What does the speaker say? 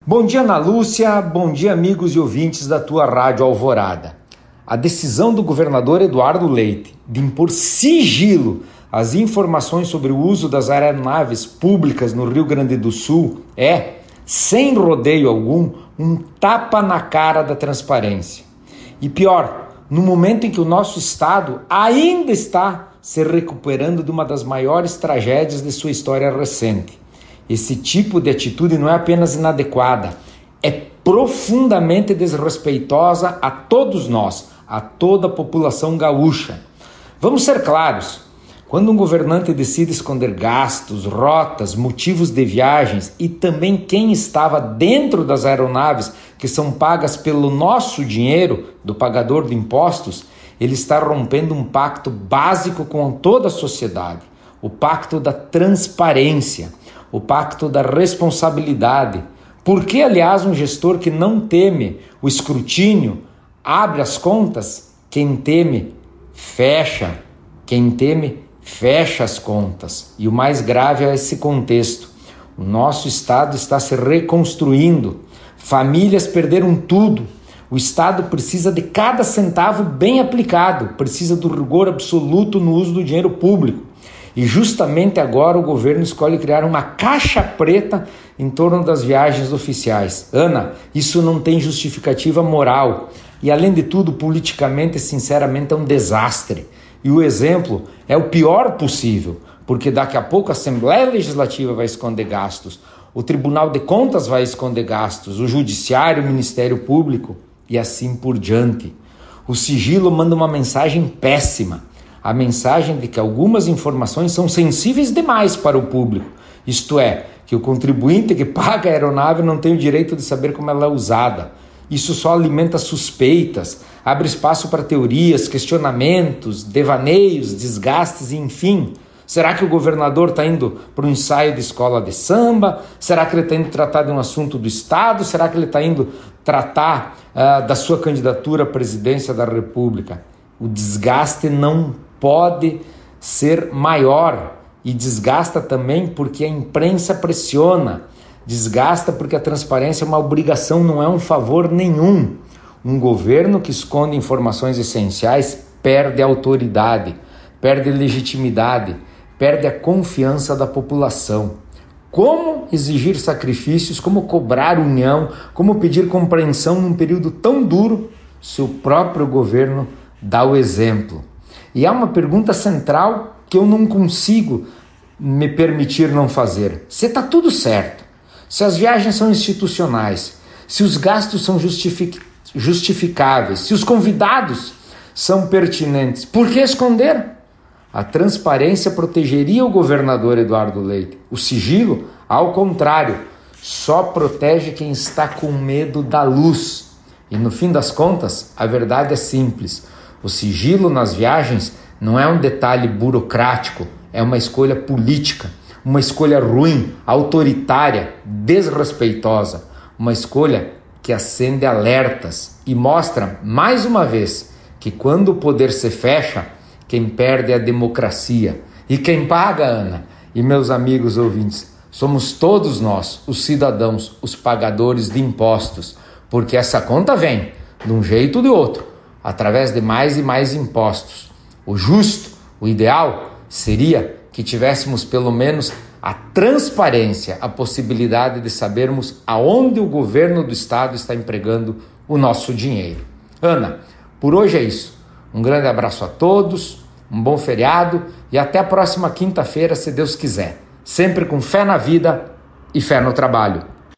Bom dia, Ana Lúcia, bom dia, amigos e ouvintes da tua Rádio Alvorada. A decisão do governador Eduardo Leite de impor sigilo às informações sobre o uso das aeronaves públicas no Rio Grande do Sul é, sem rodeio algum, um tapa na cara da transparência. E pior, no momento em que o nosso estado ainda está se recuperando de uma das maiores tragédias de sua história recente. Esse tipo de atitude não é apenas inadequada, é profundamente desrespeitosa a todos nós, a toda a população gaúcha. Vamos ser claros, quando um governante decide esconder gastos, rotas, motivos de viagens e também quem estava dentro das aeronaves que são pagas pelo nosso dinheiro, do pagador de impostos, ele está rompendo um pacto básico com toda a sociedade, o pacto da transparência, o pacto da responsabilidade. Por que, aliás, um gestor que não teme o escrutínio abre as contas? Quem teme, fecha. Quem teme, fecha as contas. E o mais grave é esse contexto. O nosso estado está se reconstruindo. Famílias perderam tudo. O estado precisa de cada centavo bem aplicado, precisa do rigor absoluto no uso do dinheiro público. E justamente agora o governo escolhe criar uma caixa preta em torno das viagens oficiais. Ana, isso não tem justificativa moral. E além de tudo, politicamente e sinceramente é um desastre. E o exemplo é o pior possível, porque daqui a pouco a Assembleia Legislativa vai esconder gastos, o Tribunal de Contas vai esconder gastos, o Judiciário, o Ministério Público e assim por diante. O sigilo manda uma mensagem péssima. A mensagem de que algumas informações são sensíveis demais para o público, isto é, que o contribuinte que paga a aeronave não tem o direito de saber como ela é usada. Isso só alimenta suspeitas, abre espaço para teorias, questionamentos, devaneios, desgastes e enfim. Será que o governador está indo para um ensaio de escola de samba? Será que ele está indo tratar de um assunto do Estado? Será que ele está indo tratar da sua candidatura à presidência da República? O desgaste não pode ser maior e desgasta também porque a imprensa pressiona, desgasta porque a transparência é uma obrigação, não é um favor nenhum. Um governo que esconde informações essenciais perde a autoridade, perde legitimidade, perde a confiança da população. Como exigir sacrifícios, como cobrar união, como pedir compreensão num período tão duro se o próprio governo dá o exemplo? E há uma pergunta central que eu não consigo me permitir não fazer. Se está tudo certo, se as viagens são institucionais, se os gastos são justificáveis, se os convidados são pertinentes, por que esconder? A transparência protegeria o governador Eduardo Leite. O sigilo, ao contrário, só protege quem está com medo da luz. E no fim das contas, a verdade é simples. O sigilo nas viagens não é um detalhe burocrático, é uma escolha política, uma escolha ruim, autoritária, desrespeitosa, uma escolha que acende alertas e mostra, mais uma vez, que quando o poder se fecha, quem perde é a democracia. E quem paga, Ana, e meus amigos ouvintes, somos todos nós, os cidadãos, os pagadores de impostos, porque essa conta vem, de um jeito ou de outro, através de mais e mais impostos. O justo, o ideal, seria que tivéssemos pelo menos a transparência, a possibilidade de sabermos aonde o governo do estado está empregando o nosso dinheiro. Ana, por hoje é isso. Um grande abraço a todos, um bom feriado e até a próxima quinta-feira, se Deus quiser. Sempre com fé na vida e fé no trabalho.